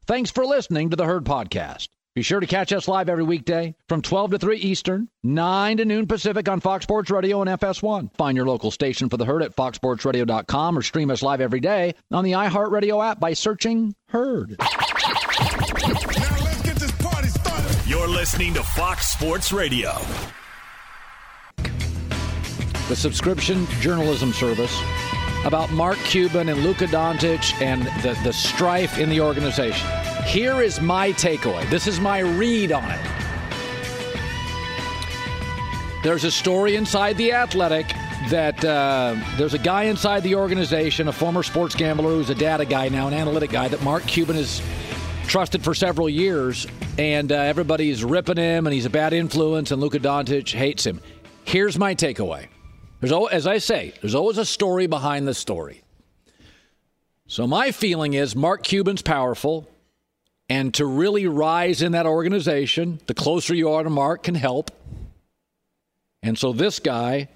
Thanks for listening to the Herd Podcast. Be sure to catch us live every weekday from 12 to 3 Eastern, 9 to noon Pacific on Fox Sports Radio and FS1. Find your local station for the Herd at foxsportsradio.com or stream us live every day on the iHeartRadio app by searching Herd. Now let's get this party started. You're listening to Fox Sports Radio. The subscription journalism service about Mark Cuban and Luka Doncic and the strife in the organization. Here is my takeaway. This is my read on it. There's a story inside The Athletic that there's a guy inside the organization, a former sports gambler who's a data guy now, an analytic guy, that Mark Cuban has trusted for several years, and everybody's ripping him, and he's a bad influence, and Luka Doncic hates him. Here's my takeaway. As I say, there's always a story behind the story. So my feeling is Mark Cuban's powerful, and to really rise in that organization, the closer you are to Mark can help. And so this guy,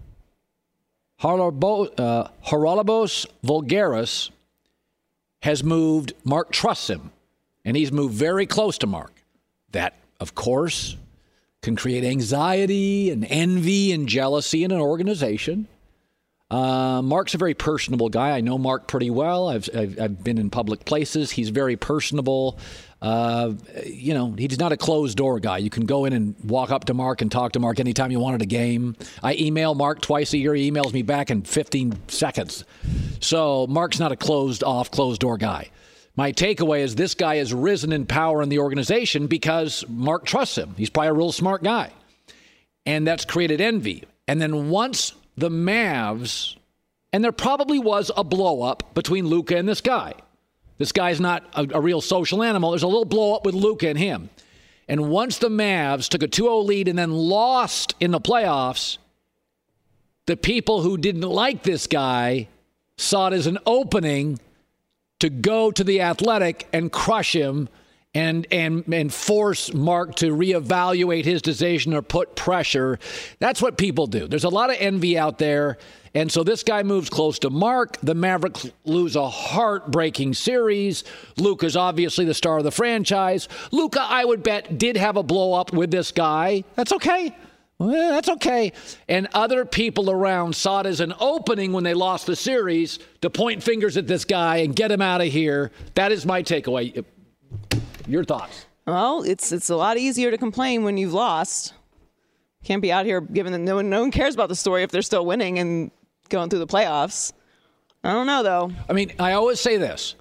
Haralabos Voulgaris, has moved. Mark trusts him, and he's moved very close to Mark. That, of course, can create anxiety and envy and jealousy in an organization. Mark's a very personable guy. I know Mark pretty well. I've been in public places. He's very personable. He's not a closed-door guy. You can go in and walk up to Mark and talk to Mark anytime you want at a game. I email Mark twice a year. He emails me back in 15 seconds. So Mark's not a closed-door guy. My takeaway is this guy has risen in power in the organization because Mark trusts him. He's probably a real smart guy. And that's created envy. And then once the Mavs, and there probably was a blow-up between Luka and this guy. This guy's not a real social animal. There's a little blow-up with Luka and him. And once the Mavs took a 2-0 lead and then lost in the playoffs, the people who didn't like this guy saw it as an opening to go to the Athletic and crush him and force Mark to reevaluate his decision or put pressure. That's what people do. There's a lot of envy out there. And so this guy moves close to Mark. The Mavericks lose a heartbreaking series. Luka's obviously the star of the franchise. Luka, I would bet, did have a blow up with this guy. That's okay. Well, that's okay. And other people around saw it as an opening when they lost the series to point fingers at this guy and get him out of here. That is my takeaway. Your thoughts? Well, it's a lot easier to complain when you've lost. Can't be out here giving them. No one cares about the story if they're still winning and going through the playoffs. I don't know, though. I mean, I always say this.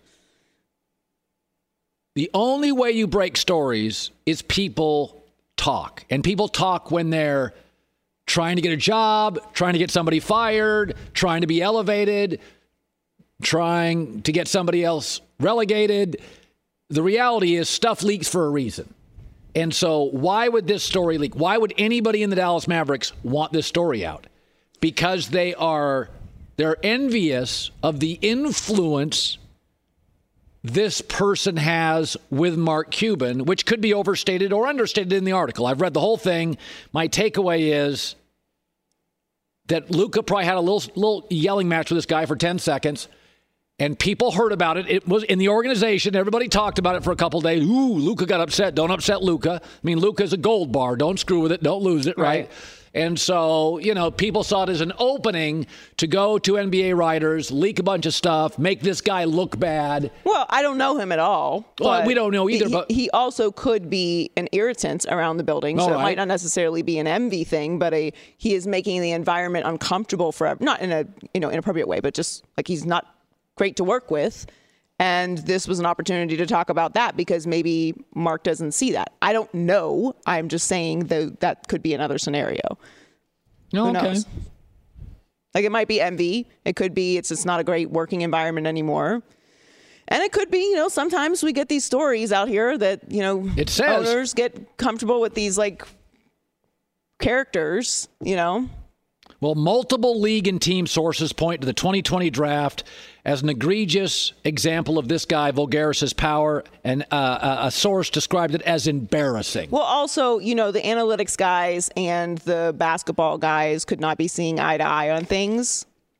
The only way you break stories is people talk. And people talk when they're trying to get a job, trying to get somebody fired, trying to be elevated, trying to get somebody else relegated. The reality is stuff leaks for a reason. And so why would this story leak? Why would anybody in the Dallas Mavericks want this story out? Because they're envious of the influence this person has with Mark Cuban, which could be overstated or understated in the article. I've read the whole thing. My takeaway is that Luka probably had a little yelling match with this guy for 10 seconds. And people heard about it. It was in the organization. Everybody talked about it for a couple of days. Ooh, Luka got upset. Don't upset Luka. I mean, Luka's a gold bar. Don't screw with it. Don't lose it, right? And so, people saw it as an opening to go to NBA writers, leak a bunch of stuff, make this guy look bad. Well, I don't know him at all. Well, we don't know either. But he also could be an irritant around the building. So it might not necessarily be an envy thing, but he is making the environment uncomfortable for, not in a inappropriate way, but just like he's not great to work with. And this was an opportunity to talk about that because maybe Mark doesn't see that. I don't know. I'm just saying that could be another scenario. No, Who knows? Like it might be envy. It could be it's just not a great working environment anymore. And it could be, sometimes we get these stories out here that, it says owners get comfortable with these like characters, Well, multiple league and team sources point to the 2020 draft as an egregious example of this guy, Voulgaris' power, and a source described it as embarrassing. Well, also, the analytics guys and the basketball guys could not be seeing eye to eye on things.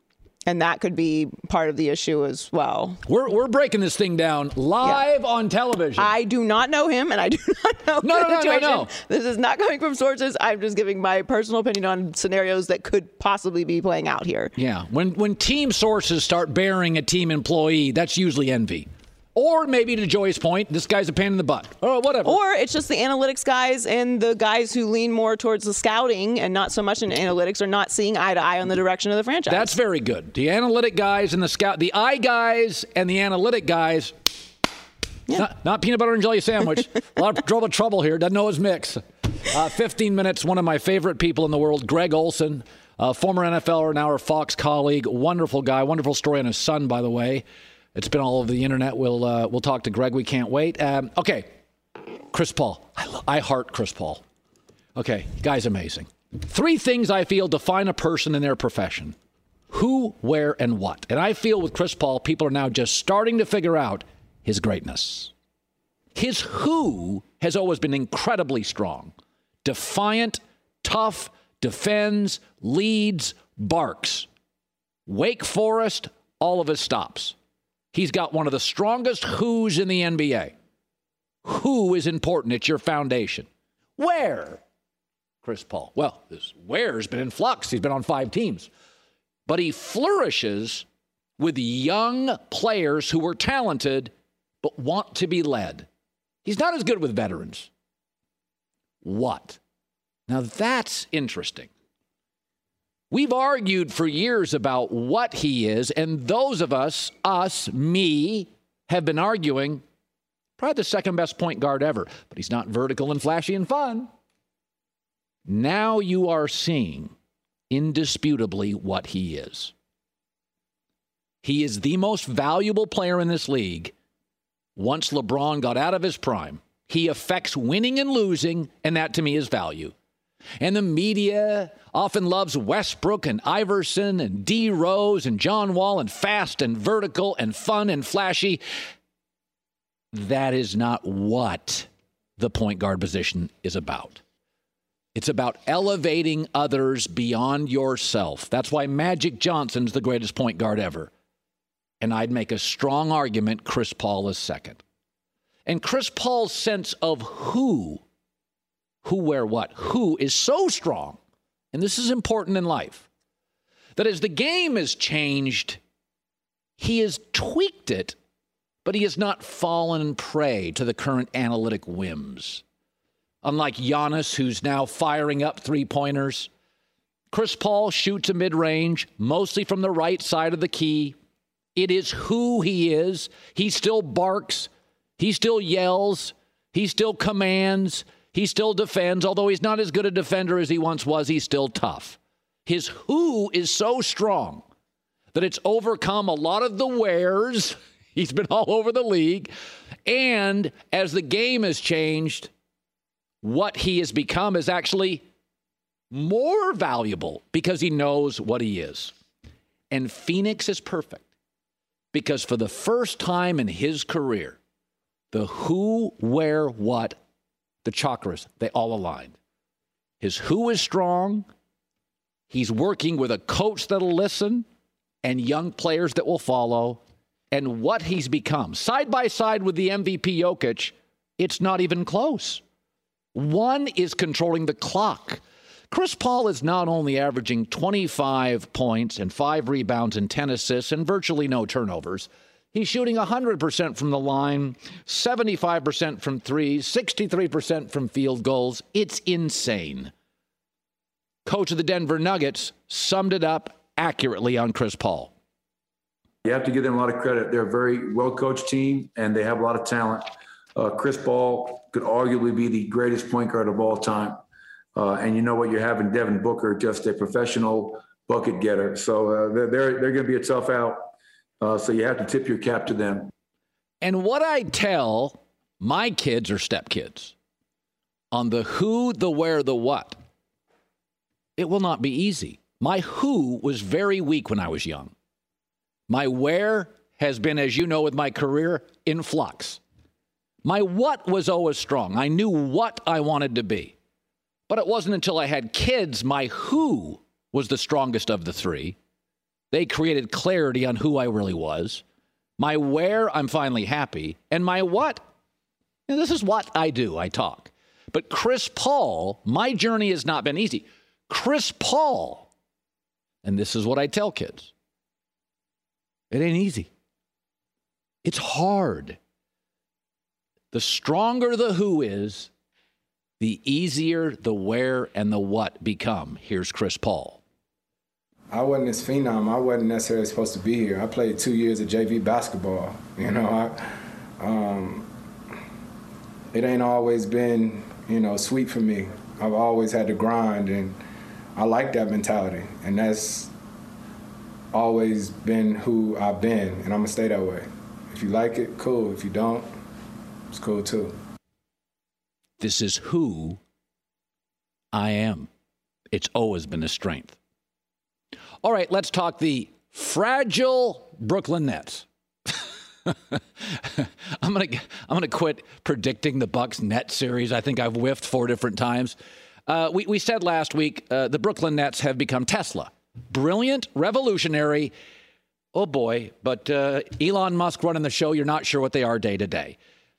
And that could be part of the issue as well. We're breaking this thing down live on television. I do not know him, and I do not know the situation. No. This is not coming from sources. I'm just giving my personal opinion on scenarios that could possibly be playing out here. Yeah. When team sources start burying a team employee, that's usually envy. Or maybe to Joy's point, this guy's a pain in the butt. Or whatever. Or it's just the analytics guys and the guys who lean more towards the scouting and not so much in not seeing eye to eye on the direction of the franchise. That's very good. The analytic guys and the eye guys and the analytic guys. Yeah. Not peanut butter and jelly sandwich. A lot of trouble here. Doesn't know his mix. 15 minutes, one of my favorite people in the world, Greg Olsen, former NFLer, now our Fox colleague. Wonderful guy. Wonderful story on his son, by the way. It's been all over the internet. We'll talk to Greg. We can't wait. Okay, Chris Paul. I heart Chris Paul. Okay, guy's amazing. 3 things I feel define a person in their profession: who, where, and what. And I feel with Chris Paul, people are now just starting to figure out his greatness. His who has always been incredibly strong. Defiant, tough, defends, leads, barks. Wake Forest, all of his stops. He's got one of the strongest who's in the NBA. Who is important? It's your foundation. Where? Chris Paul. Well, this where's been in flux. He's been on 5 teams. But he flourishes with young players who are talented but want to be led. He's not as good with veterans. What? Now that's interesting. We've argued for years about what he is, and those of us, me, have been arguing probably the second best point guard ever, but he's not vertical and flashy and fun. Now you are seeing indisputably what he is. He is the most valuable player in this league once LeBron got out of his prime. He affects winning and losing, and that to me is value. And the media often loves Westbrook and Iverson and D. Rose and John Wall and fast and vertical and fun and flashy. That is not what the point guard position is about. It's about elevating others beyond yourself. That's why Magic Johnson's the greatest point guard ever. And I'd make a strong argument Chris Paul is second. And Chris Paul's sense of who, where, what, who is so strong, and this is important in life, that as the game has changed, he has tweaked it, but he has not fallen prey to the current analytic whims. Unlike Giannis, who's now firing up three-pointers, Chris Paul shoots a mid-range, mostly from the right side of the key. It is who he is. He still barks. He still yells. He still commands. He still defends. Although he's not as good a defender as he once was, he's still tough. His who is so strong that it's overcome a lot of the wheres. He's been all over the league. And as the game has changed, what he has become is actually more valuable because he knows what he is. And Phoenix is perfect because for the first time in his career, the who, where, what, the chakras, they all aligned. His who is strong. He's working with a coach that'll listen and young players that will follow. And what he's become, side by side with the MVP Jokic, it's not even close. One is controlling the clock. Chris Paul is not only averaging 25 points and 5 rebounds and 10 assists and virtually no turnovers. He's shooting 100% from the line, 75% from threes, 63% from field goals. It's insane. Coach of the Denver Nuggets summed it up accurately on Chris Paul. You have to give them a lot of credit. They're a very well-coached team, and they have a lot of talent. Chris Paul could arguably be the greatest point guard of all time. And you know what? You're having Devin Booker, just a professional bucket getter. So they're going to be a tough out. So you have to tip your cap to them. And what I tell my kids or stepkids on the who, the where, the what, it will not be easy. My who was very weak when I was young. My where has been, as you know, with my career, in flux. My what was always strong. I knew what I wanted to be. But it wasn't until I had kids, my who was the strongest of the three. They created clarity on who I really was. My where, I'm finally happy. And my what, and this is what I do. I talk. But Chris Paul, my journey has not been easy. Chris Paul, and this is what I tell kids, it ain't easy. It's hard. The stronger the who is, the easier the where and the what become. Here's Chris Paul. I wasn't this phenom. I wasn't necessarily supposed to be here. I played 2 years of JV basketball. You know, it ain't always been, sweet for me. I've always had to grind, and I like that mentality. And that's always been who I've been, and I'm going to stay that way. If you like it, cool. If you don't, it's cool too. This is who I am. It's always been a strength. All right, let's talk the fragile Brooklyn Nets. I'm gonna quit predicting the Bucks Nets series. I think I've whiffed 4 different times. We said last week the Brooklyn Nets have become Tesla. Brilliant, revolutionary. Oh boy, but Elon Musk running the show, you're not sure what they are day to day.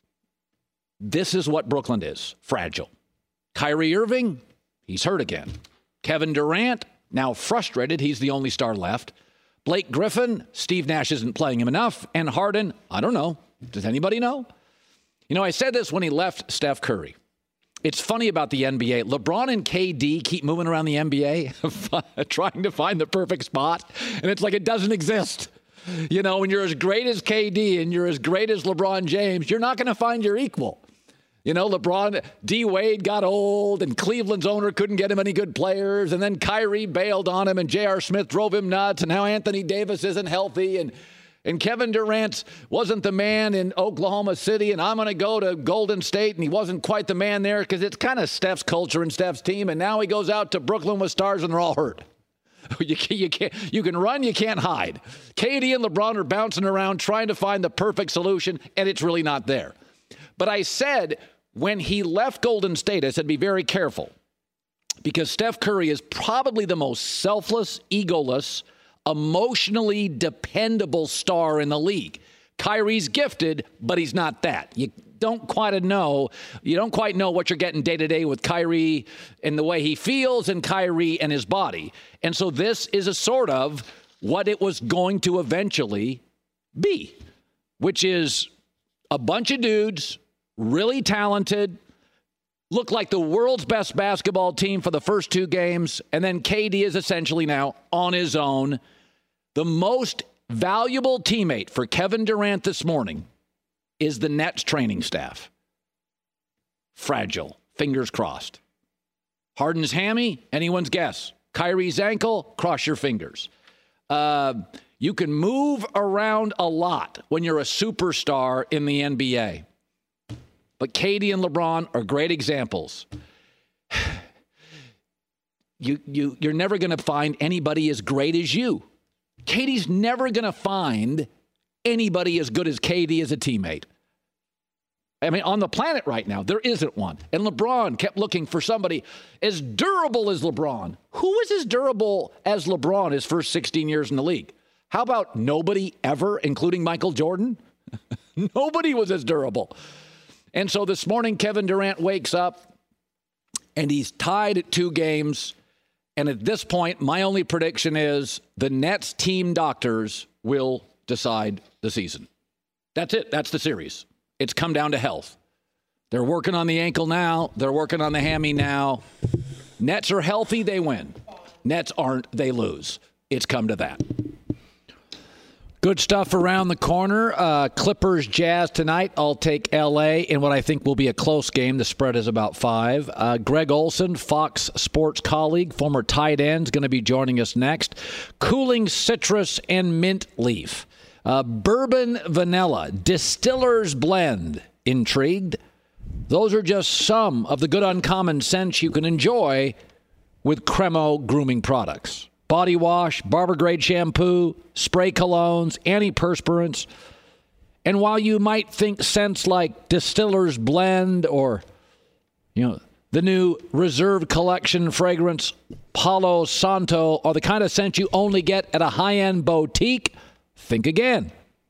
This is what Brooklyn is, fragile. Kyrie Irving, he's hurt again. Kevin Durant, now frustrated, he's the only star left. Blake Griffin, Steve Nash isn't playing him enough. And Harden, I don't know. Does anybody know? I said this when he left Steph Curry. It's funny about the NBA. LeBron and KD keep moving around the NBA trying to find the perfect spot. And it's like it doesn't exist. When you're as great as KD and you're as great as LeBron James, you're not going to find your equal. LeBron, D. Wade got old, and Cleveland's owner couldn't get him any good players, and then Kyrie bailed on him, and J.R. Smith drove him nuts, and now Anthony Davis isn't healthy, and Kevin Durant wasn't the man in Oklahoma City, and I'm going to go to Golden State, and he wasn't quite the man there because it's kind of Steph's culture and Steph's team, and now he goes out to Brooklyn with stars, and they're all hurt. You can run, you can't hide. KD and LeBron are bouncing around trying to find the perfect solution, and it's really not there. But I said, when he left Golden State, I said, be very careful, because Steph Curry is probably the most selfless, egoless, emotionally dependable star in the league. Kyrie's gifted, but he's not that. You don't quite know what you're getting day to day with Kyrie and the way he feels, and Kyrie and his body. And so this is a sort of what it was going to eventually be, which is a bunch of dudes, really talented, look like the world's best basketball team for the first 2 games, and then KD is essentially now on his own. The most valuable teammate for Kevin Durant this morning is the Nets training staff. Fragile. Fingers crossed. Harden's hammy, anyone's guess. Kyrie's ankle, cross your fingers. You can move around a lot when you're a superstar in the NBA. But KD and LeBron are great examples. You're never going to find anybody as great as you. KD's never going to find anybody as good as KD as a teammate. I mean, on the planet right now, there isn't one. And LeBron kept looking for somebody as durable as LeBron. Who was as durable as LeBron his first 16 years in the league? How about nobody ever, including Michael Jordan? Nobody was as durable. And so this morning, Kevin Durant wakes up, and he's tied at 2 games. And at this point, my only prediction is the Nets team doctors will decide the season. That's it. That's the series. It's come down to health. They're working on the ankle now. They're working on the hammy now. Nets are healthy, they win. Nets aren't, they lose. It's come to that. Good stuff around the corner. Clippers, Jazz tonight. I'll take L.A. in what I think will be a close game. The spread is about 5. Greg Olson, Fox Sports colleague, former tight end, is going to be joining us next. Cooling citrus and mint leaf. Bourbon vanilla. Distiller's blend. Intrigued? Those are just some of the good uncommon scents you can enjoy with Cremo grooming products. Body wash, barber-grade shampoo, spray colognes, antiperspirants. And while you might think scents like Distiller's Blend or, The new Reserve Collection fragrance Palo Santo are the kind of scent you only get at a high-end boutique. Think again.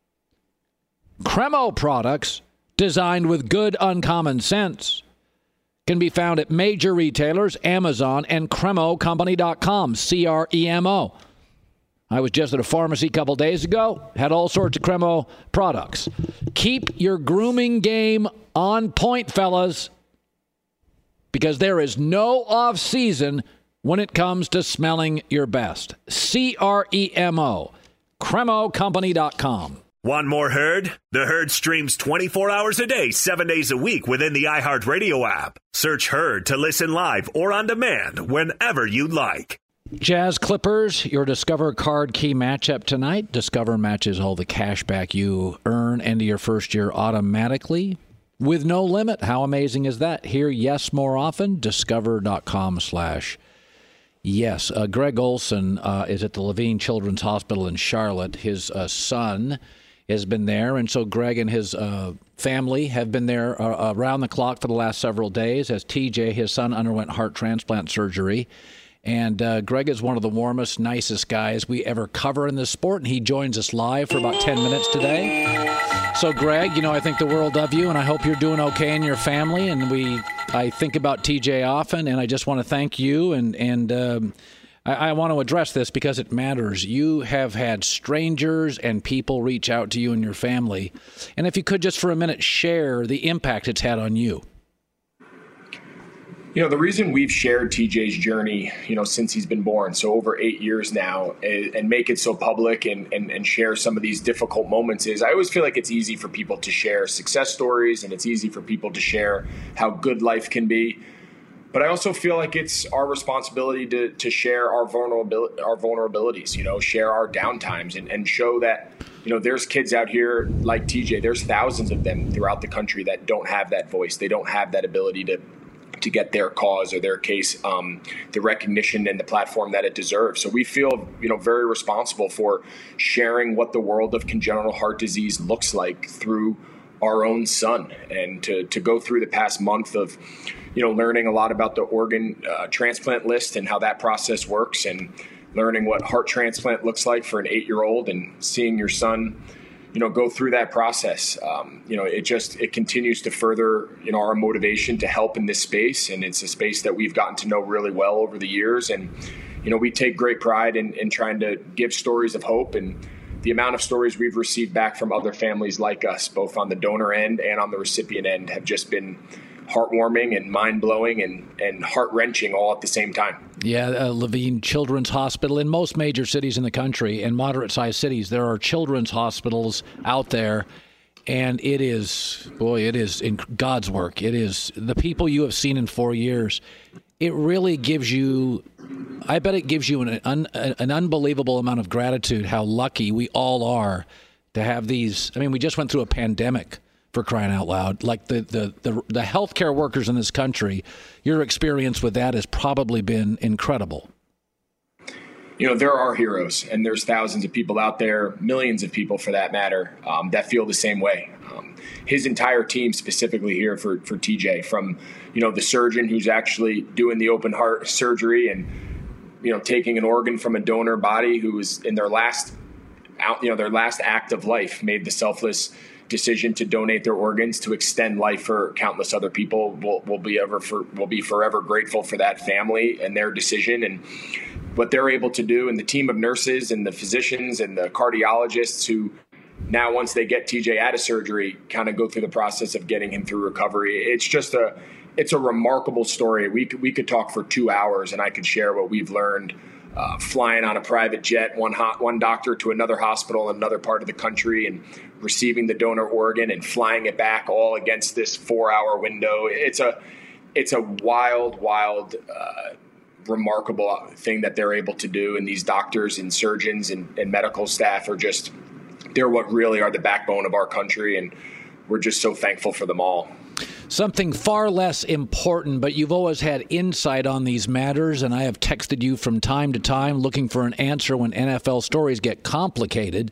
Cremo products designed with good uncommon scents can be found at major retailers, Amazon, and CremoCompany.com, CREMO. I was just at a pharmacy a couple days ago, had all sorts of Cremo products. Keep your grooming game on point, fellas, because there is no off-season when it comes to smelling your best. CREMO, CremoCompany.com. Want more Herd? The Herd streams 24 hours a day, 7 days a week within the iHeartRadio app. Search Herd to listen live or on demand whenever you like. Jazz Clippers, your Discover Card Key matchup tonight. Discover matches all the cash back you earn into your first year automatically with no limit. How amazing is that? Hear yes more often. Discover.com/yes. Greg Olson is at the Levine Children's Hospital in Charlotte. His son has been there, and so Greg and his family have been there around the clock for the last several days as TJ, his son, underwent heart transplant surgery. And Greg is one of the warmest, nicest guys we ever cover in this sport, and he joins us live for about 10 minutes today. So, Greg, I think the world of you, and I hope you're doing okay in your family. And I think about TJ often, and I just want to thank you. And I want to address this because it matters. You have had strangers and people reach out to you and your family. And if you could just for a minute share the impact it's had on you. The reason we've shared TJ's journey, since he's been born, so over 8 years now, and make it so public and share some of these difficult moments is I always feel like it's easy for people to share success stories and it's easy for people to share how good life can be. But I also feel like it's our responsibility to share our vulnerabilities, share our downtimes and show that, there's kids out here like TJ. There's thousands of them throughout the country that don't have that voice. They don't have that ability to get their cause or their case the recognition and the platform that it deserves. So we feel, very responsible for sharing what the world of congenital heart disease looks like through our own son, and to go through the past month of, learning a lot about the organ transplant list and how that process works, and learning what heart transplant looks like for an 8-year-old, and seeing your son go through that process. It continues to further, our motivation to help in this space. And it's a space that we've gotten to know really well over the years. And, we take great pride in trying to give stories of hope, and the amount of stories we've received back from other families like us, both on the donor end and on the recipient end, have just been heartwarming and mind-blowing and heart-wrenching all at the same time. Yeah, Levine Children's Hospital. In most major cities in the country and moderate-sized cities, there are children's hospitals out there, and it is in God's work. It is the people you have seen in 4 years. It really gives you, I bet it gives you an unbelievable amount of gratitude how lucky we all are to have these. I mean, we just went through a pandemic, for crying out loud. Like the healthcare workers in this country, your experience with that has probably been incredible. There are heroes, and there's thousands of people out there, millions of people for that matter, that feel the same way. His entire team specifically here for TJ, from, the surgeon who's actually doing the open heart surgery and, taking an organ from a donor body who was in their last act of life, made the selfless decision to donate their organs to extend life for countless other people. We'll be forever grateful for that family and their decision and what they're able to do, and the team of nurses and the physicians and the cardiologists who now, once they get TJ out of surgery, kind of go through the process of getting him through recovery. It's a remarkable story. We could talk for 2 hours, and I could share what we've learned flying on a private jet, one doctor to another hospital in another part of the country, and receiving the donor organ and flying it back, all against this 4-hour window. It's a wild, remarkable thing that they're able to do. And these doctors and surgeons and medical staff they're what really are the backbone of our country. And we're just so thankful for them all. something far less important, but you've always had insight on these matters, and I have texted you from time to time looking for an answer when NFL stories get complicated.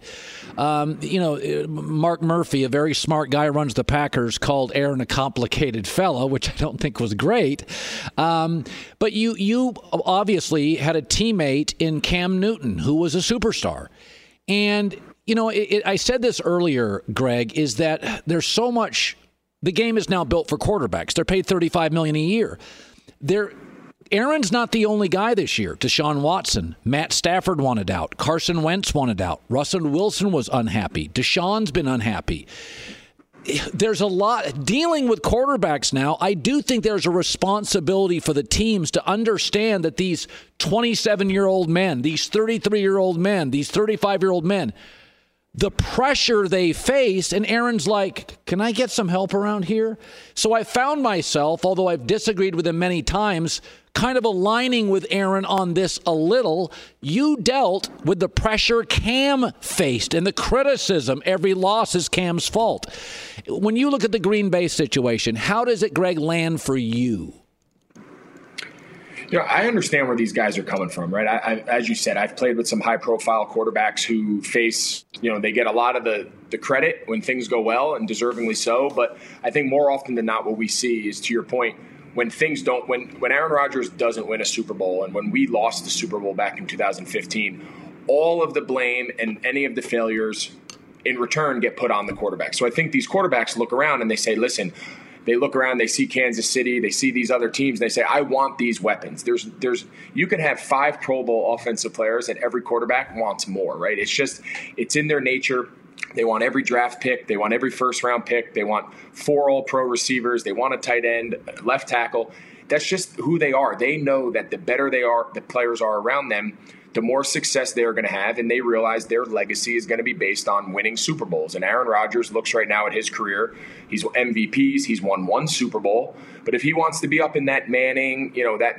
Mark Murphy, a very smart guy, runs the Packers, called Aaron a complicated fellow, which I don't think was great. But you obviously had a teammate in Cam Newton who was a superstar. And, I said this earlier, Greg, is that there's so much. The game is now built for quarterbacks. They're paid $35 million a year. Aaron's not the only guy this year. Deshaun Watson, Matt Stafford wanted out. Carson Wentz wanted out. Russell Wilson was unhappy. Deshaun's been unhappy. There's a lot dealing with quarterbacks now. I do think there's a responsibility for the teams to understand that these 27-year-old men, these 33-year-old men, these 35-year-old men, the pressure they face, and Aaron's like, can I get some help around here? So I found myself, although I've disagreed with him many times, kind of aligning with Aaron on this a little. You dealt with the pressure Cam faced and the criticism. Every loss is Cam's fault. When you look at the Green Bay situation, how does it, Greg, land for you? I understand where these guys are coming from, right? As you said, I've played with some high-profile quarterbacks who face, they get a lot of the credit when things go well, and deservingly so. But I think more often than not, what we see is, to your point, when things don't, when Aaron Rodgers doesn't win a Super Bowl, and when we lost the Super Bowl back in 2015, all of the blame and any of the failures in return get put on the quarterback. So I think these quarterbacks look around and they say, listen. They look around, they see Kansas City, they see these other teams, and they say, I want these weapons. You can have 5 Pro Bowl offensive players, and every quarterback wants more, right? It's in their nature. They want every draft pick. They want every first-round pick. They want 4 All-Pro receivers. They want a tight end, left tackle. That's just who they are. They know that the better the players are around them, the more success they're going to have, and they realize their legacy is going to be based on winning Super Bowls. And Aaron Rodgers looks right now at his career. He's MVPs. He's won 1 Super Bowl. But if he wants to be up in that Manning,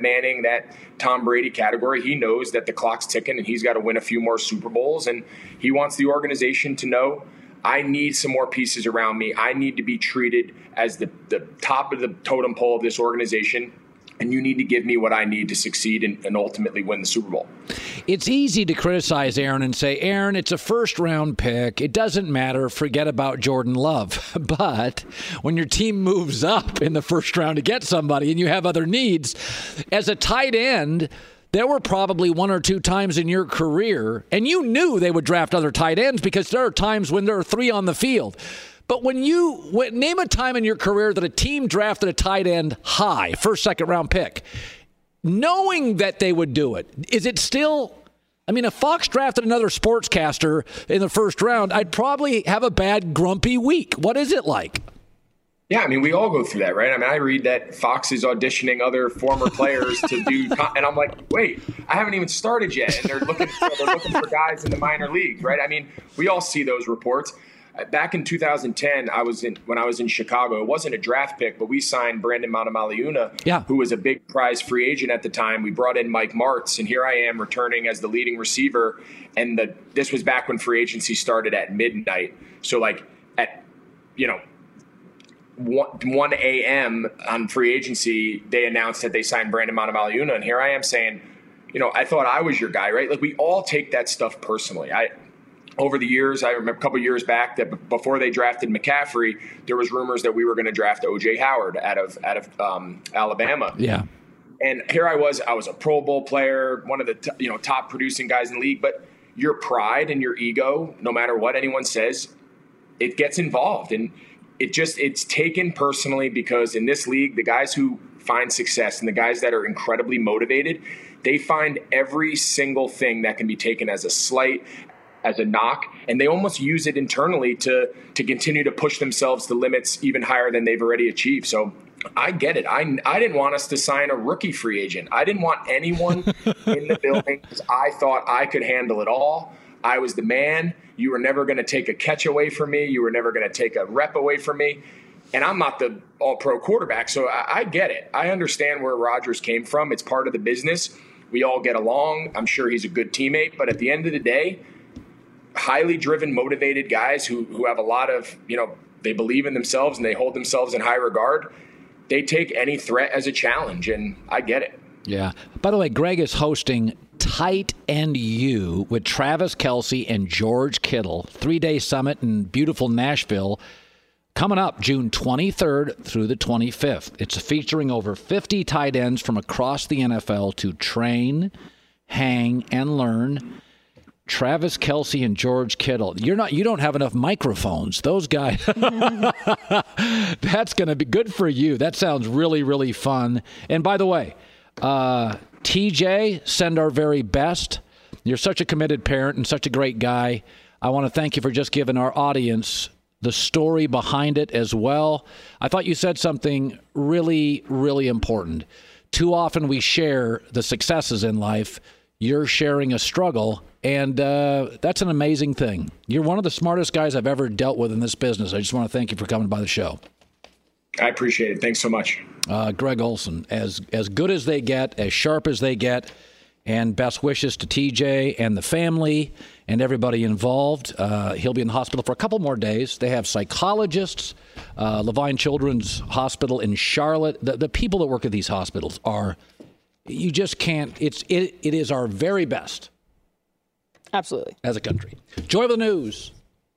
that Tom Brady category, he knows that the clock's ticking and he's got to win a few more Super Bowls. And he wants the organization to know, I need some more pieces around me. I need to be treated as the top of the totem pole of this organization. And you need to give me what I need to succeed and ultimately win the Super Bowl. It's easy to criticize Aaron and say, Aaron, it's a first-round pick. It doesn't matter. Forget about Jordan Love. But when your team moves up in the first round to get somebody and you have other needs, as a tight end, there were probably 1 or 2 times in your career, and you knew they would draft other tight ends because there are times when there are 3 on the field. But name a time in your career that a team drafted a tight end high, first, second round pick, knowing that they would do it. Is it still, if Fox drafted another sportscaster in the first round, I'd probably have a bad, grumpy week. What is it like? Yeah, we all go through that, right? I read that Fox is auditioning other former players to do, and I'm like, wait, I haven't even started yet, and they're looking for guys in the minor leagues, right? We all see those reports. Back in 2010, when I was in Chicago. It wasn't a draft pick, but we signed Brandon Matamaliuna, who was a big prize free agent at the time. We brought in Mike Martz, and here I am returning as the leading receiver. And this was back when free agency started at midnight. So at 1 a.m. on free agency, they announced that they signed Brandon Matamaliuna, and here I am saying, I thought I was your guy, right? We all take that stuff personally. Over the years, I remember a couple of years back that before they drafted McCaffrey, there was rumors that we were going to draft O.J. Howard out of Alabama. Yeah. And here I was a Pro Bowl player, one of the top producing guys in the league. But your pride and your ego, no matter what anyone says, it gets involved, and it's taken personally because in this league, the guys who find success and the guys that are incredibly motivated, they find every single thing that can be taken as a slight, as a knock, and they almost use it internally to continue to push themselves to limits even higher than they've already achieved. So I get it. I didn't want us to sign a rookie free agent. I didn't want anyone in the building because I thought I could handle it all. I was the man. You were never going to take a catch away from me. You were never going to take a rep away from me. And I'm not the all-pro quarterback, so I get it. I understand where Rodgers came from. It's part of the business. We all get along. I'm sure he's a good teammate. But at the end of the day, highly driven, motivated guys who have a lot of, they believe in themselves and they hold themselves in high regard, they take any threat as a challenge, and I get it. Yeah. By the way, Greg is hosting Tight End U with Travis Kelce and George Kittle, 3-day summit in beautiful Nashville, coming up June 23rd through the 25th. It's featuring over 50 tight ends from across the NFL to train, hang, and learn. Travis Kelce and George Kittle. You don't have enough microphones. Those guys. That's going to be good for you. That sounds really, really fun. And by the way, TJ, send our very best. You're such a committed parent and such a great guy. I want to thank you for just giving our audience the story behind it as well. I thought you said something really, really important. Too often we share the successes in life. You're sharing a struggle, and that's an amazing thing. You're one of the smartest guys I've ever dealt with in this business. I just want to thank you for coming by the show. I appreciate it. Thanks so much. Greg Olsen, as good as they get, as sharp as they get, and best wishes to TJ and the family and everybody involved. He'll be in the hospital for a couple more days. They have psychologists, Levine Children's Hospital in Charlotte. The people that work at these hospitals are, you just can't, it is our very best. Absolutely. As a country. Joy of the news.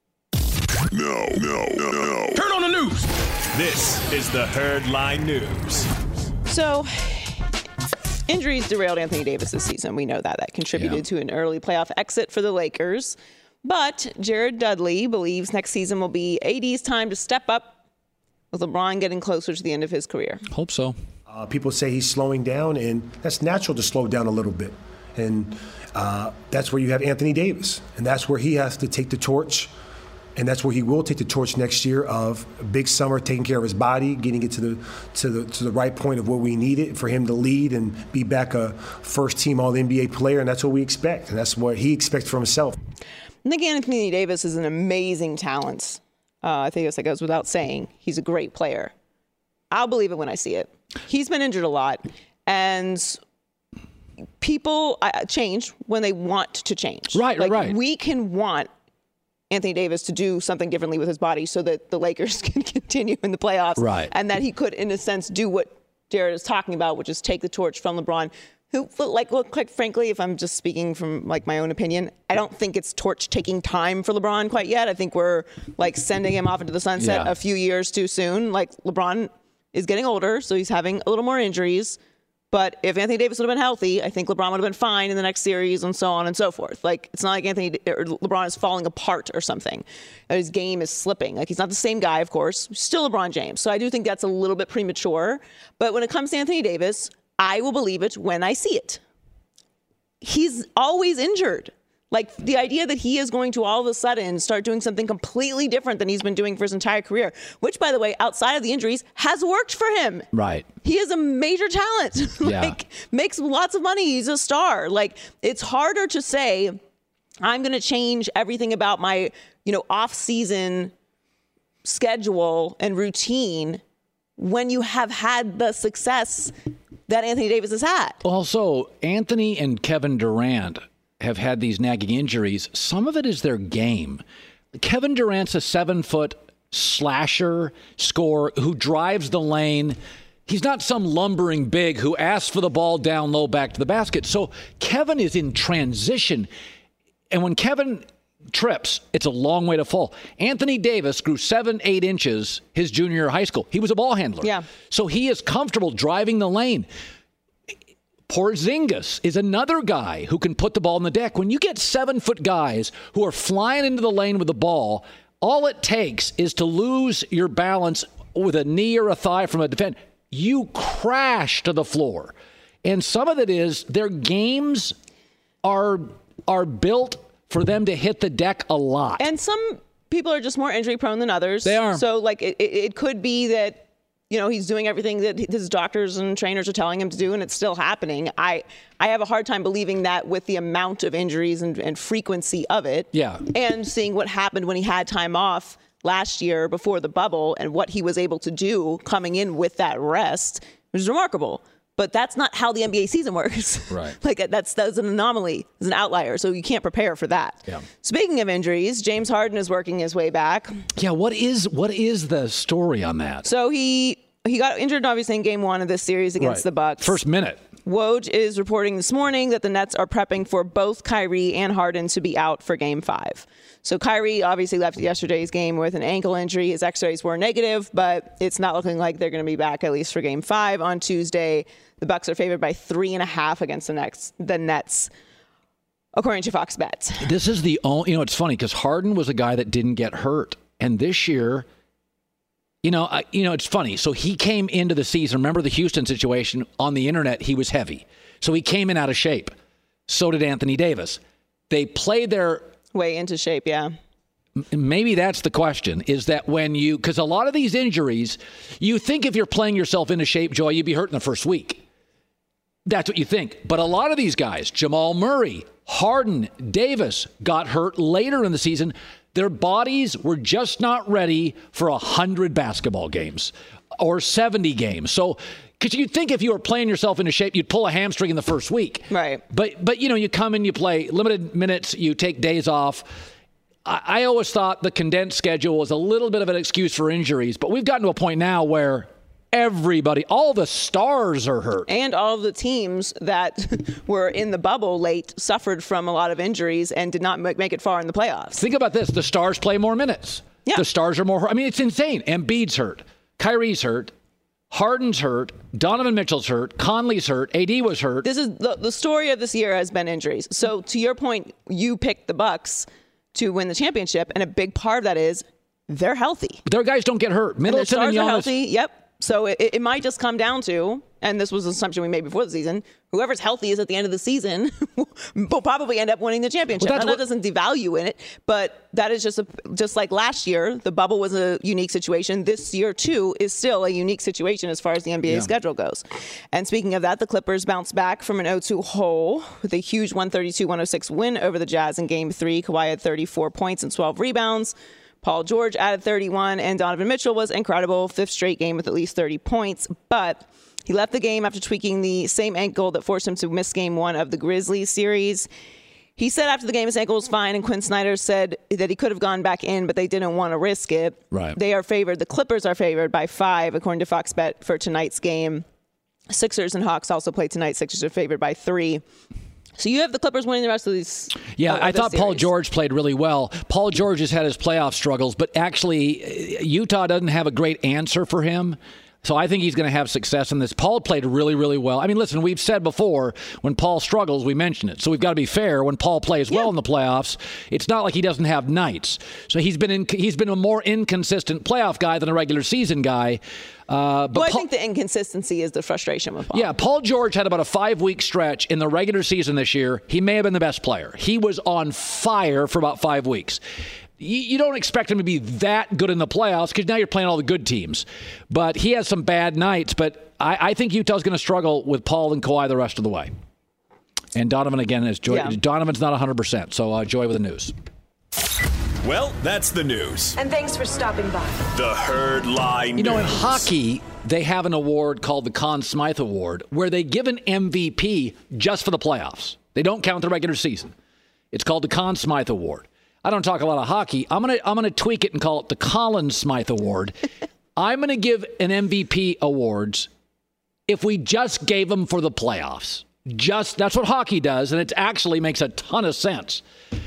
No. Turn on the news. This is the Herd Line News. So, injuries derailed Anthony Davis this season. We know that. That contributed to an early playoff exit for the Lakers. But Jared Dudley believes next season will be AD's time to step up, with LeBron getting closer to the end of his career. Hope so. People say he's slowing down, and that's natural to slow down a little bit. And that's where you have Anthony Davis. And that's where he has to take the torch. And that's where he will take the torch next year of a big summer, taking care of his body, getting it to the right point of where we need it for him to lead and be back a first-team All-NBA player. And that's what we expect. And that's what he expects from himself. I think Anthony Davis is an amazing talent. I think that goes without saying. He's a great player. I'll believe it when I see it. He's been injured a lot. And people change when they want to change. Right. We can want Anthony Davis to do something differently with his body so that the Lakers can continue in the playoffs. Right. And that he could, in a sense, do what Jared is talking about, which is take the torch from LeBron, who, quite frankly, if I'm just speaking from my own opinion, I don't think it's torch-taking time for LeBron quite yet. I think we're sending him off into the sunset a few years too soon. LeBron is getting older, so he's having a little more injuries. But if Anthony Davis would have been healthy, I think LeBron would have been fine in the next series and so on and so forth. It's not like LeBron is falling apart or something. His game is slipping. He's not the same guy, of course. Still LeBron James. So I do think that's a little bit premature. But when it comes to Anthony Davis, I will believe it when I see it. He's always injured. The idea that he is going to all of a sudden start doing something completely different than he's been doing for his entire career, which, by the way, outside of the injuries, has worked for him. Right. He is a major talent. Makes lots of money. He's a star. It's harder to say, I'm going to change everything about my, off-season schedule and routine when you have had the success that Anthony Davis has had. Also, Anthony and Kevin Durant have had these nagging injuries. Some of it is their game. Kevin Durant's a 7-foot slasher scorer who drives the lane. He's not some lumbering big who asks for the ball down low back to the basket. So Kevin is in transition. And when Kevin trips, it's a long way to fall. Anthony Davis grew 7-8 inches his junior year of high school. He was a ball handler. Yeah. So he is comfortable driving the lane. Porzingis is another guy who can put the ball in the deck. When you get 7-foot guys who are flying into the lane with the ball, all it takes is to lose your balance with a knee or a thigh from a defender. You crash to the floor. And some of it is their games are built for them to hit the deck a lot. And some people are just more injury prone than others. They are. So it could be that he's doing everything that his doctors and trainers are telling him to do, and it's still happening. I have a hard time believing that with the amount of injuries and frequency of it. Yeah. And seeing what happened when he had time off last year before the bubble and what he was able to do coming in with that rest was remarkable. But that's not how the NBA season works. Right. Like that's an anomaly. It's an outlier. So you can't prepare for that. Yeah. Speaking of injuries, James Harden is working his way back. Yeah. What is the story on that? So he got injured obviously in game 1 of this series against the Bucks. First minute. Woj is reporting this morning that the Nets are prepping for both Kyrie and Harden to be out for game 5. So Kyrie obviously left yesterday's game with an ankle injury. His x-rays were negative, but it's not looking like they're going to be back at least for game 5 on Tuesday. The Bucks are favored by 3.5 against the Nets, according to Fox Bet. This is the only, it's funny because Harden was a guy that didn't get hurt. And this year, it's funny. So he came into the season. Remember the Houston situation on the internet? He was heavy. So he came in out of shape. So did Anthony Davis. They played their way into shape. Yeah. Maybe that's the question, is that because a lot of these injuries, you think if you're playing yourself into shape, Joy, you'd be hurt in the first week. That's what you think. But a lot of these guys, Jamal Murray, Harden, Davis, got hurt later in the season. Their bodies were just not ready for 100 basketball games or 70 games. So, because you'd think if you were playing yourself into shape, you'd pull a hamstring in the first week. Right. But you come in, you play limited minutes, you take days off. I always thought the condensed schedule was a little bit of an excuse for injuries, but we've gotten to a point now where everybody, all the stars are hurt. And all of the teams that were in the bubble late suffered from a lot of injuries and did not make it far in the playoffs. Think about this. The stars play more minutes. Yeah. The stars are more hurt. I mean, it's insane. Embiid's hurt. Kyrie's hurt. Harden's hurt. Donovan Mitchell's hurt. Conley's hurt. AD was hurt. This is the story of this year has been injuries. So to your point, you picked the Bucks to win the championship, and a big part of that is they're healthy. But their guys don't get hurt. Middleton and Giannis are Giannis. Healthy. Yep. So it might just come down to, and this was an assumption we made before the season, whoever's healthy is at the end of the season will probably end up winning the championship. Well, that doesn't devalue in it, but that is just like last year, the bubble was a unique situation. This year, too, is still a unique situation as far as the NBA schedule goes. And speaking of that, the Clippers bounced back from an 0-2 hole with a huge 132-106 win over the Jazz in Game 3. Kawhi had 34 points and 12 rebounds. Paul George added 31, and Donovan Mitchell was incredible, 5th straight game with at least 30 points. But he left the game after tweaking the same ankle that forced him to miss Game 1 of the Grizzlies series. He said after the game his ankle was fine, and Quinn Snyder said that he could have gone back in, but they didn't want to risk it. Right. They are favored. The Clippers are favored by 5, according to Fox Bet, for tonight's game. Sixers and Hawks also play tonight. Sixers are favored by 3. So you have the Clippers winning the rest of these. Yeah, I thought Paul George played really well. Paul George has had his playoff struggles, but actually Utah doesn't have a great answer for him. So I think he's going to have success in this. Paul played really, really well. I mean, listen, we've said before, when Paul struggles, we mention it. So we've got to be fair. When Paul plays well in the playoffs, it's not like he doesn't have nights. So he's been a more inconsistent playoff guy than a regular season guy. But I think the inconsistency is the frustration with Paul. Yeah, Paul George had about a 5-week stretch in the regular season this year. He may have been the best player. He was on fire for about 5 weeks. You don't expect him to be that good in the playoffs because now you're playing all the good teams. But he has some bad nights. But I think Utah's going to struggle with Paul and Kawhi the rest of the way. And Donovan, again, is Joy. Yeah. Donovan's not 100%. So Joy with the news. Well, that's the news. And thanks for stopping by. The Herd Lie News. In hockey, they have an award called the Conn Smythe Award where they give an MVP just for the playoffs. They don't count the regular season. It's called the Conn Smythe Award. I don't talk a lot of hockey. I'm gonna tweak it and call it the Colin Smythe Award. I'm going to give an MVP awards if we just gave them for the playoffs. That's what hockey does, and it actually makes a ton of sense.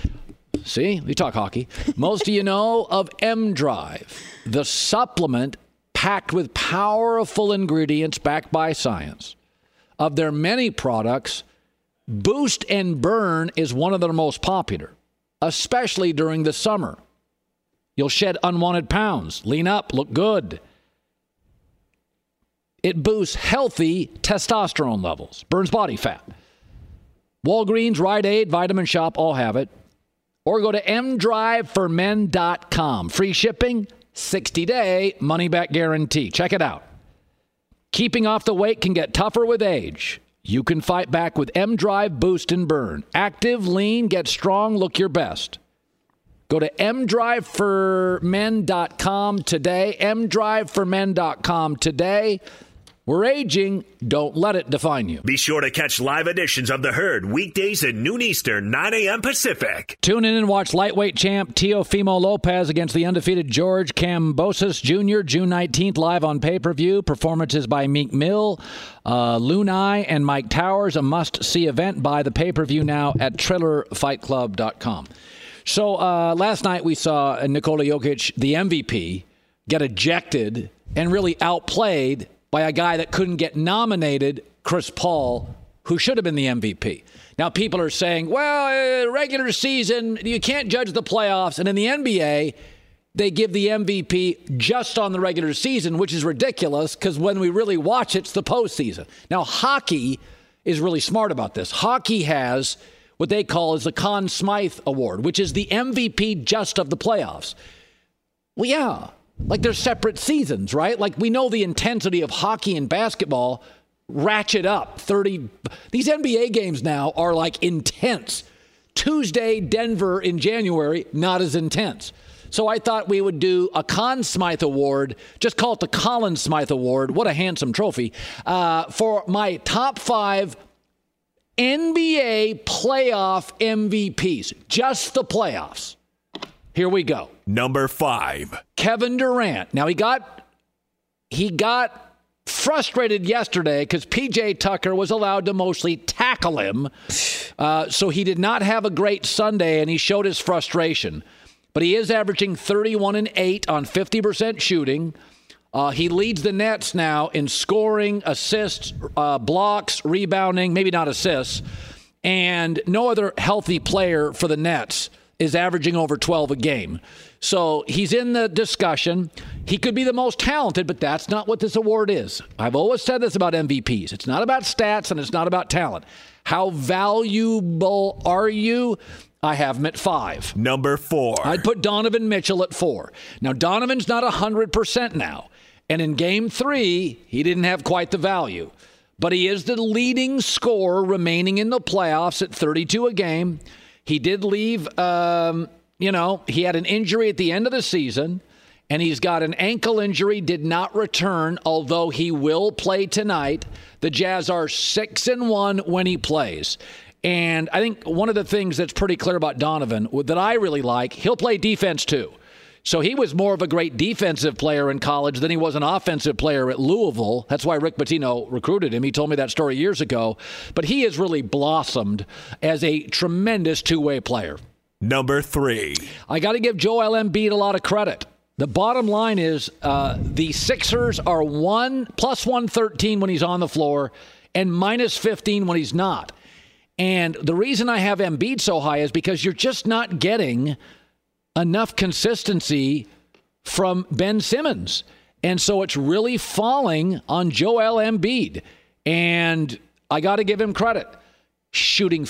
See, we talk hockey. Most of you know of M-Drive, the supplement packed with powerful ingredients backed by science. Of their many products, Boost and Burn is one of their most popular, especially during the summer. You'll shed unwanted pounds, lean up, look good. It boosts healthy testosterone levels, burns body fat. Walgreens, Rite Aid, Vitamin Shop all have it. Or go to mdriveformen.com. Free shipping, 60-day money-back guarantee. Check it out. Keeping off the weight can get tougher with age. You can fight back with M-Drive Boost and Burn. Active, lean, get strong, look your best. Go to mdriveformen.com today. mdriveformen.com today. We're aging. Don't let it define you. Be sure to catch live editions of The Herd weekdays at noon Eastern, 9 a.m. Pacific. Tune in and watch lightweight champ Teofimo Lopez against the undefeated George Kambosos Jr. June 19th live on pay-per-view. Performances by Meek Mill, Lunai, and Mike Towers. A must-see event. Buy the pay-per-view now at TrillerFightClub.com. So last night we saw Nikola Jokic, the MVP, get ejected and really outplayed by a guy that couldn't get nominated, Chris Paul, who should have been the MVP. Now, people are saying, well, regular season, you can't judge the playoffs. And in the NBA, they give the MVP just on the regular season, which is ridiculous because when we really watch it, it's the postseason. Now, hockey is really smart about this. Hockey has what they call is the Conn Smythe Award, which is the MVP just of the playoffs. Well, yeah. Like they're separate seasons, right? Like we know the intensity of hockey and basketball ratchet up. These NBA games now are like intense. Tuesday, Denver in January, not as intense. So I thought we would do a Conn Smythe Award, just call it the Colin Smythe Award. What a handsome trophy. For my top 5 NBA playoff MVPs, just the playoffs. Here we go. Number 5. Kevin Durant. Now, he got frustrated yesterday because P.J. Tucker was allowed to mostly tackle him. So he did not have a great Sunday, and he showed his frustration. But he is averaging 31 and 8 on 50% shooting. He leads the Nets now in scoring, assists, blocks, rebounding, maybe not assists. And no other healthy player for the Nets is averaging over 12 a game. So he's in the discussion. He could be the most talented, but that's not what this award is. I've always said this about MVPs. It's not about stats and it's not about talent. How valuable are you? I have him at 5. Number 4. I'd put Donovan Mitchell at 4. Now, Donovan's not 100% now. And in Game 3, he didn't have quite the value. But he is the leading scorer remaining in the playoffs at 32 a game. He did leave, he had an injury at the end of the season, and he's got an ankle injury, did not return, although he will play tonight. The Jazz are 6-1 when he plays. And I think one of the things that's pretty clear about Donovan that I really like, he'll play defense too. So he was more of a great defensive player in college than he was an offensive player at Louisville. That's why Rick Pitino recruited him. He told me that story years ago. But he has really blossomed as a tremendous two-way player. Number 3. I got to give Joel Embiid a lot of credit. The bottom line is the Sixers are plus 113 when he's on the floor and minus 15 when he's not. And the reason I have Embiid so high is because you're just not getting enough consistency from Ben Simmons. And so it's really falling on Joel Embiid. And I got to give him credit. Shooting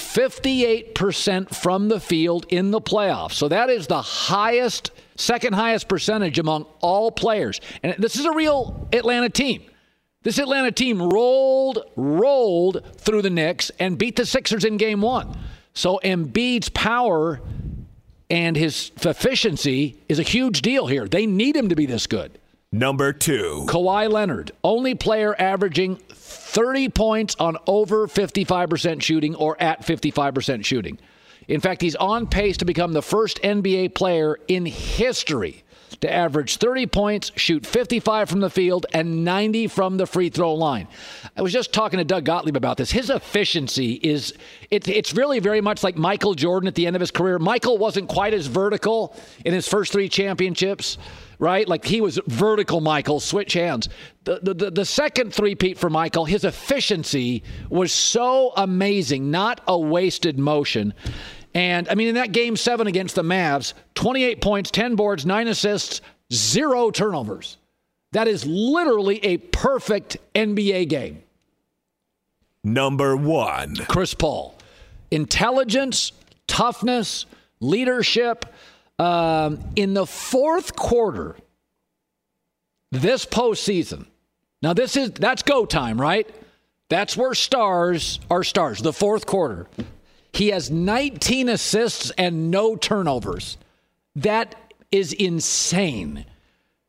58% from the field in the playoffs. So that is the highest, second highest percentage among all players. And this is a real Atlanta team. This Atlanta team rolled through the Knicks and beat the Sixers in Game 1. So Embiid's power and his efficiency is a huge deal here. They need him to be this good. Number 2. Kawhi Leonard, only player averaging 30 points on over 55% shooting or at 55% shooting. In fact, he's on pace to become the first NBA player in history to average 30 points, shoot 55 from the field, and 90 from the free throw line. I was just talking to Doug Gottlieb about this. His efficiency is, it's really very much like Michael Jordan at the end of his career. Michael wasn't quite as vertical in his first 3 championships, right? Like he was vertical Michael, switch hands. The second three-peat for Michael, his efficiency was so amazing, not a wasted motion. And, I mean, in that Game 7 against the Mavs, 28 points, 10 boards, 9 assists, 0 turnovers. That is literally a perfect NBA game. Number 1. Chris Paul. Intelligence, toughness, leadership. In the fourth quarter, this postseason. Now, that's go time, right? That's where stars are stars, the fourth quarter. He has 19 assists and no turnovers. That is insane.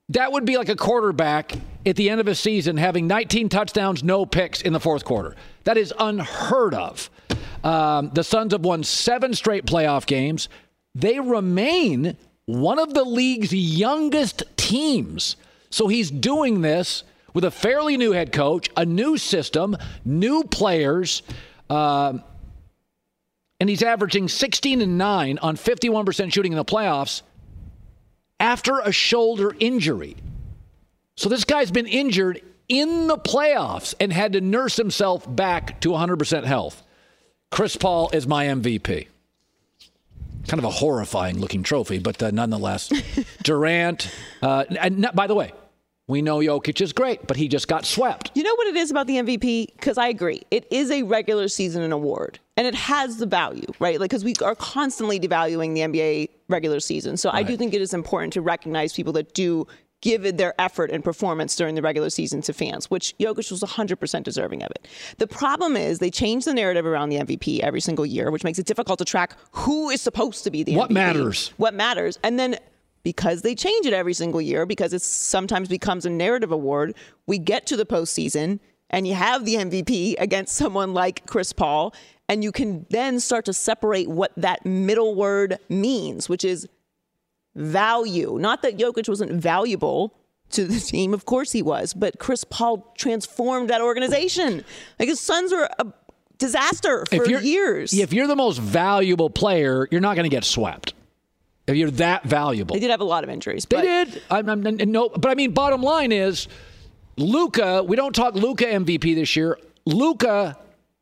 That would be like a quarterback at the end of a season having 19 touchdowns, no picks in the fourth quarter. That is unheard of. The Suns have won 7 straight playoff games. They remain one of the league's youngest teams. So he's doing this with a fairly new head coach, a new system, new players, and he's averaging 16-9 on 51% shooting in the playoffs after a shoulder injury. So this guy's been injured in the playoffs and had to nurse himself back to 100% health. Chris Paul is my MVP. Kind of a horrifying looking trophy, but nonetheless. Durant, and by the way, we know Jokic is great, but he just got swept. You know what it is about the MVP? Because I agree. It is a regular season award, and it has the value, right? Like, because we are constantly devaluing the NBA regular season. So I do think it is important to recognize people that do give it their effort and performance during the regular season to fans, which Jokic was 100% deserving of it. The problem is they change the narrative around the MVP every single year, which makes it difficult to track who is supposed to be the MVP. What matters. And then because they change it every single year, because it sometimes becomes a narrative award, we get to the postseason and you have the MVP against someone like Chris Paul, and you can then start to separate what that middle word means, which is value. Not that Jokic wasn't valuable to the team. Of course he was. But Chris Paul transformed that organization. Like, his Suns were a disaster for years. If you're the most valuable player, you're not going to get swept. If you're that valuable. They did have a lot of injuries. They did. But I mean, bottom line is, Luka, we don't talk Luka MVP this year. Luka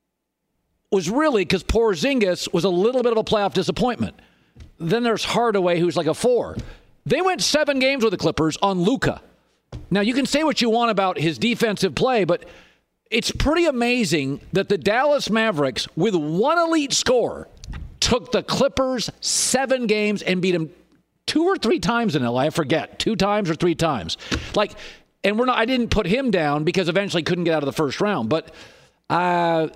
was really, because Porzingis was a little bit of a playoff disappointment. Then there's Hardaway, who's like a 4. They went 7 games with the Clippers on Luka. Now, you can say what you want about his defensive play, but it's pretty amazing that the Dallas Mavericks, with one elite scorer, took the Clippers 7 games and beat them 2 or 3 times in LA. I forget, 2 times or 3 times. And I didn't put him down because eventually couldn't get out of the first round. But, I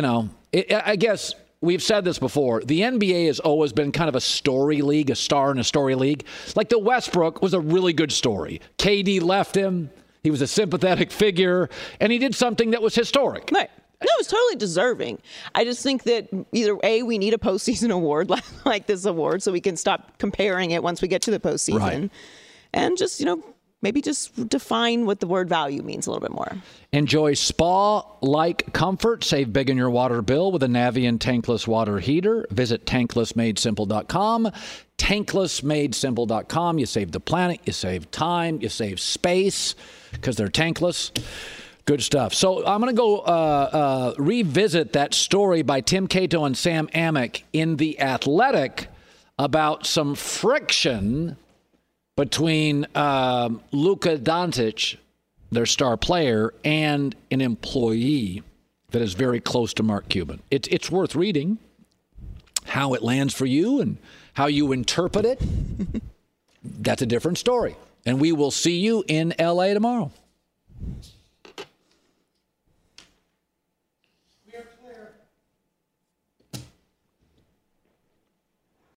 guess we've said this before. The NBA has always been kind of a story league, a star in a story league. Like, the Westbrook was a really good story. KD left him. He was a sympathetic figure, and he did something that was historic. Right. No, it's totally deserving. I just think that either A, we need a postseason award like this award so we can stop comparing it once we get to the postseason. Right. And just, maybe just define what the word value means a little bit more. Enjoy spa-like comfort. Save big on your water bill with a Navien tankless water heater. Visit tanklessmadesimple.com. Tanklessmadesimple.com. You save the planet, you save time, you save space because they're tankless. Good stuff. So I'm going to go revisit that story by Tim Cato and Sam Amick in The Athletic about some friction between Luka Doncic, their star player, and an employee that is very close to Mark Cuban. It's worth reading. How it lands for you and how you interpret it, that's a different story. And we will see you in L.A. tomorrow.